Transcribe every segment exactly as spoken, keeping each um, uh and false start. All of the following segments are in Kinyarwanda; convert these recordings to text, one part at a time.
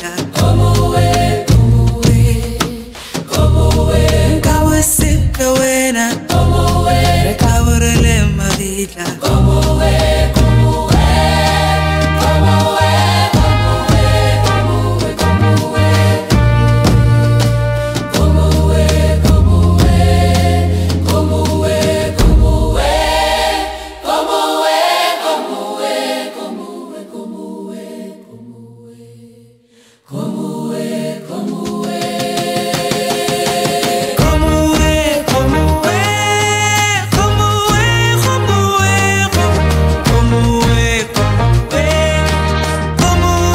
vida. Como es, como es, como es. Kawase kawena, como es. Kawarele ma vida. Como es, como es, como es, como es, como es, como es, como es, como es, como es, como es, como es, como es, como es, como es. Como es, como es, como es, como es, como es, como es, como es, como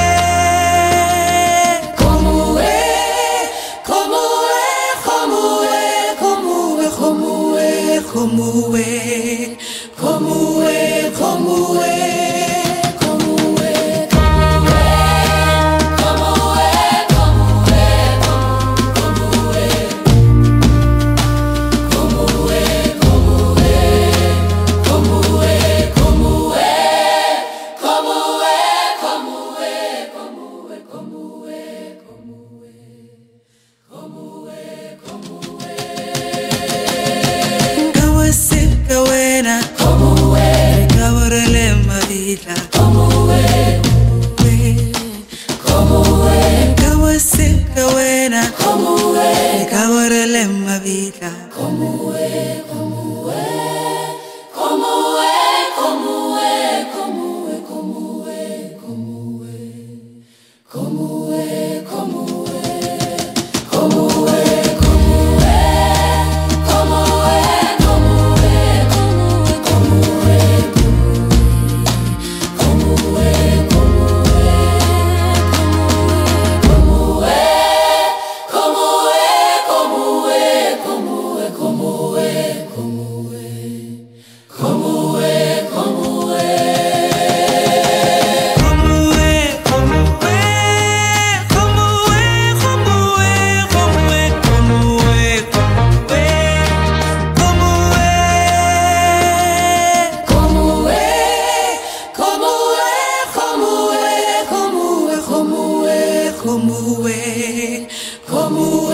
es, como es, como es, como es, como es, como es, como es, como es, como es. Como es, Kawarele ma vida. Como es, como es, Kawase kawena. Como es, Kawarele ma vida. Como es, como es, como es, como es, como es, como es, como es, como es, como es, como es, como es, como es, como es. Como es, como es,